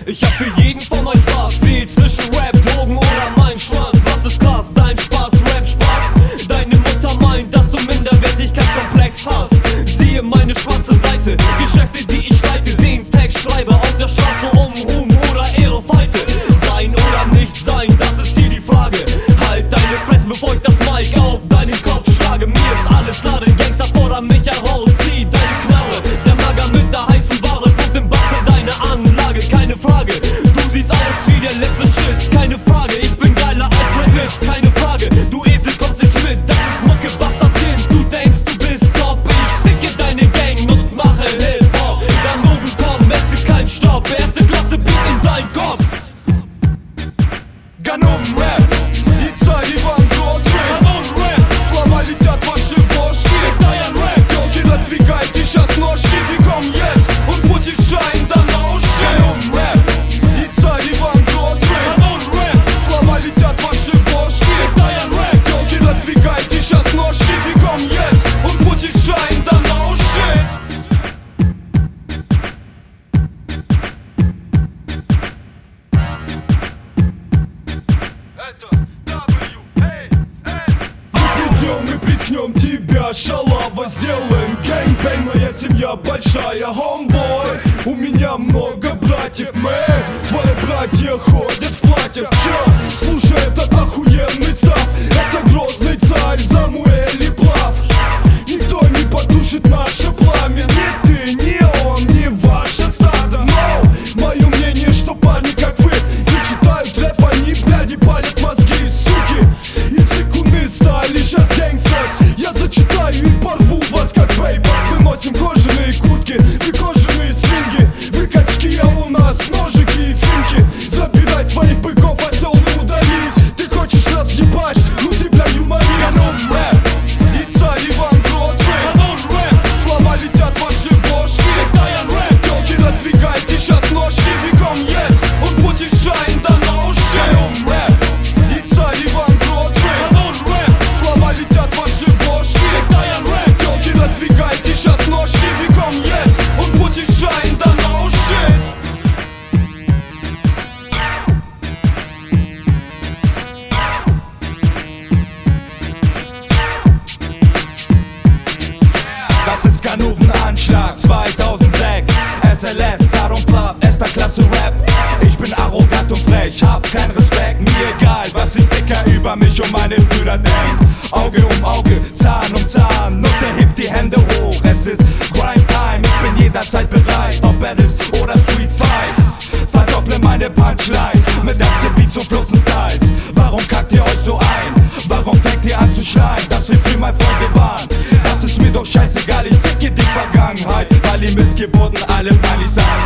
Ich hab für jeden von euch was, wie zwischen Rap, Drogen oder mein Schwanz. Was ist krass? Dein Spaß, Rap Spaß. Deine Mutter meint, dass du Minderwertigkeitskomplex hast. Siehe meine schwarze Seite, Geschäfte, die ich leite. Den Text schreibe auf der Straße um Ruhm oder Ehre feite. Sein oder nicht sein, das ist hier die Frage. Halt deine Fresse, bevor ich das Mic auf deinen Kopf schlage. Mir ist alles klar, den Gangster fordern mich heraus. Zieh deine Knarre, der Mager mit der heißen Ware. Pumpt den Bass in deine Anlage, keine Frage. Du siehst aus wie der letzte Shit, keine Frage. Ich bin geiler als Brad Pitt, keine Frage. Du Esel kommst nicht mit, das ist Mucke, Bastard-Kind. Du denkst, du bist top, ich ficke deine Gang und mache Hip-Hop. Dann rufen, komm, es gibt keinen Stopp. Erste Klasse Beat in dein Kopf. Ганом рэп, и цари вам грозы. Kanon Rap, Слова летят в ваши бошки. Dein Rap, Телки, раздвигайте сейчас ножки. Веком есть, он будет шайн до ноши. Ганом рэп, и цари вам грозы. Kanon Rap, Слова летят в ваши бошки. Dein Rap. Телки, раздвигайте сейчас ножки. Веком есть, он будет шайн до ноши. Мы приткнем тебя, шалава, сделаем гэнг-бэнг. Моя семья большая, homeboy. У меня много братьев, мэн. Твои братья ходят в платьях. Чё? Слушай, этот охуенный став. Это грозный царь Самуэль и Плав. Никто не потушит наше пламя. Ни ты, ни он, ни ваше стадо. Но мое мнение, что парни как вы не читают рэп, они, бляди, парят мозги, суки. И секунды стали сейчас гэнгстерс. Я зачитаю и порву вас как пейпер. Мы носим кожаные куртки и кожаные стринги. Вы качки, а у нас ножики и финки. Забирай своих быков, осел, не ударись. Ты хочешь нас ебать, ну ты, бля, юморист. Ганом рэп, и царь Иван Грозный. Kanon Rap, Слова летят в ваши бошки. Dein Rap, Телки, раздвигайте сейчас ножки. Веком есть, он будет шайн до ноши. Ганом рэп, и царь Иван Грозный. Kanon Rap, Слова летят в ваши бошки. Dein Rap. Телки, раздвигайте сейчас ножки. Веком есть, он будет шайн до ноши. Das ist Ganoven-Anschlag 2006. SLS, Saron Plav, erster Klasse Rap. Ich bin arrogant und frech, hab keinen Respekt. Mir egal, was die Ficker über mich und meine Brüder denken. Auge um Auge, Zahn um Zahn. Und der hebt die Hände hoch. Es ist Grind Time, ich bin jederzeit bereit. Ob Battles oder Street Fights. Verdopple meine Punchlines mit MC-Beats und Flossen-Styles. Warum kackt ihr euch so ein? Warum fängt ihr an zu schreien, dass wir früher mal Freunde waren? Das ist mir doch scheißegal, ich ficke die Vergangenheit, weil die Missgeburten alle peinlich sein.